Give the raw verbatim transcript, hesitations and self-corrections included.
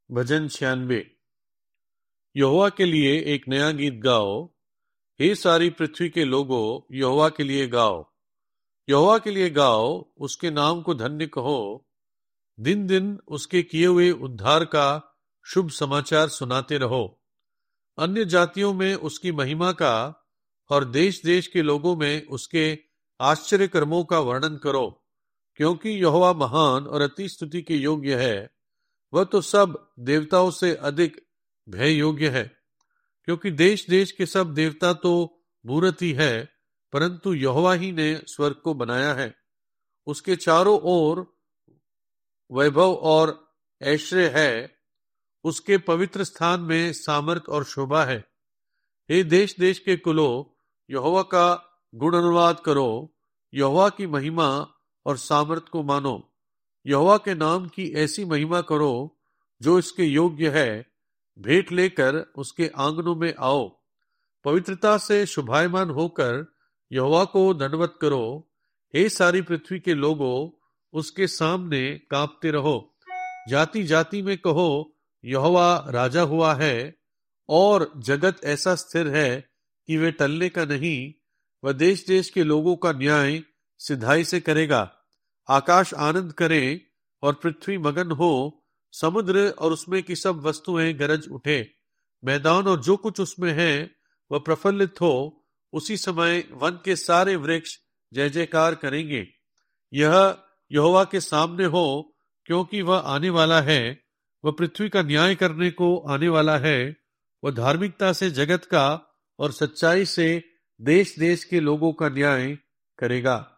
भजन छियानवे। यहोवा के लिए एक नया गीत गाओ, हे सारी पृथ्वी के लोगों, यहोवा के लिए गाओ। यहोवा के लिए गाओ, उसके नाम को धन्य कहो। दिन दिन उसके किए हुए उद्धार का शुभ समाचार सुनाते रहो। अन्य जातियों में उसकी महिमा का और देश देश के लोगों में उसके आश्चर्य कर्मों का वर्णन करो, क्योंकि यहोवा महान और अति स्तुति के योग्य है। वह तो सब देवताओं से अधिक भय योग्य है, क्योंकि देश देश के सब देवता तो मूर्त ही है, परंतु यहोवा ही ने स्वर्ग को बनाया है। उसके चारों ओर वैभव और ऐश्वर्य है, उसके पवित्र स्थान में सामर्थ और शोभा है। हे देश देश के कुलों, यहोवा का गुण अनुवाद करो। यहोवा की महिमा और सामर्थ को मानो। यहोवा के नाम की ऐसी महिमा करो जो इसके योग्य है। भेंट लेकर उसके आंगनों में आओ। पवित्रता से शुभायमान होकर यहोवा को दंडवत करो। हे सारी पृथ्वी के लोगों, उसके सामने कांपते रहो। जाति जाति में कहो, यहोवा राजा हुआ है, और जगत ऐसा स्थिर है कि वे टलने का नहीं। वह देश देश के लोगों का न्याय सिधाई से करेगा। आकाश आनंद करे और पृथ्वी मगन हो। समुद्र और उसमें की सब वस्तुएं गरज उठे। मैदान और जो कुछ उसमें है वह प्रफुल्लित हो। उसी समय वन के सारे वृक्ष जय जयकार करेंगे। यह यहोवा के सामने हो, क्योंकि वह आने वाला है। वह पृथ्वी का न्याय करने को आने वाला है। वह धार्मिकता से जगत का और सच्चाई से देश देश के लोगों का न्याय करेगा।